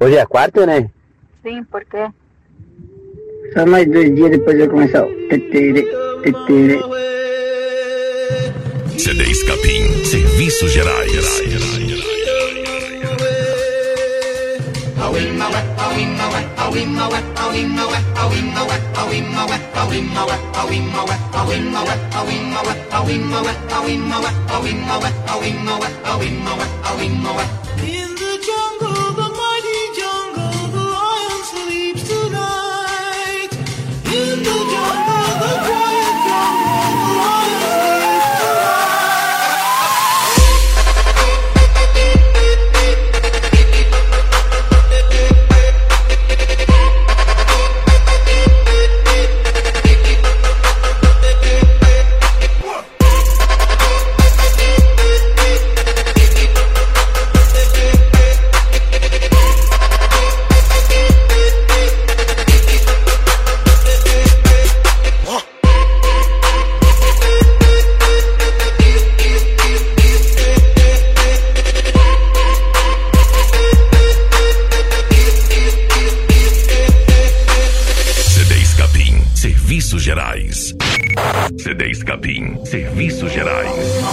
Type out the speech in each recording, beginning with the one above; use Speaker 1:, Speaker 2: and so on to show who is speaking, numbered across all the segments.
Speaker 1: Hoje é quarta, né?
Speaker 2: Sim, por quê?
Speaker 3: Só mais 2 dias depois eu começar o tetere.
Speaker 4: CDs Capim, Serviços Gerais.
Speaker 5: In the jungle, the mighty jungle, the lion sleeps tonight. In the jungle, the quiet jungle, the lion sleeps
Speaker 4: Serviços Gerais. CDs Capim, Serviços Gerais.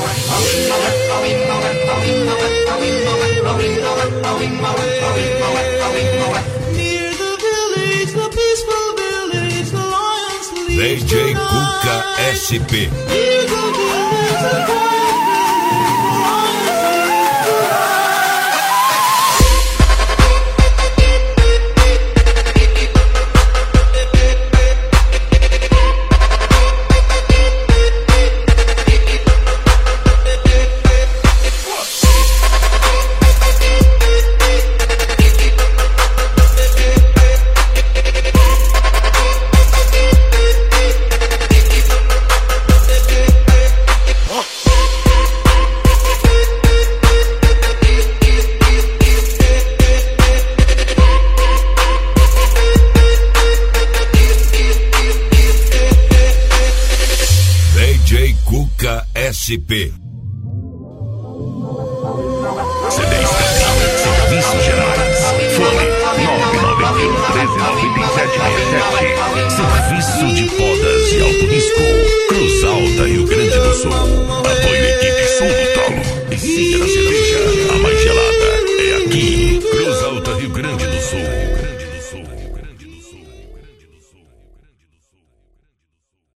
Speaker 5: near the village, the peaceful village, the lion sleeps
Speaker 4: DJ Cuca
Speaker 5: tonight.
Speaker 4: SP.
Speaker 5: Near the village, the quiet village, the lion sleeps tonight.
Speaker 4: DJ Cuca SP. CDs Capim, Serviços Gerais. Fone 991 139767. Serviço de podas de alto risco. Cruz Alta, Rio Grande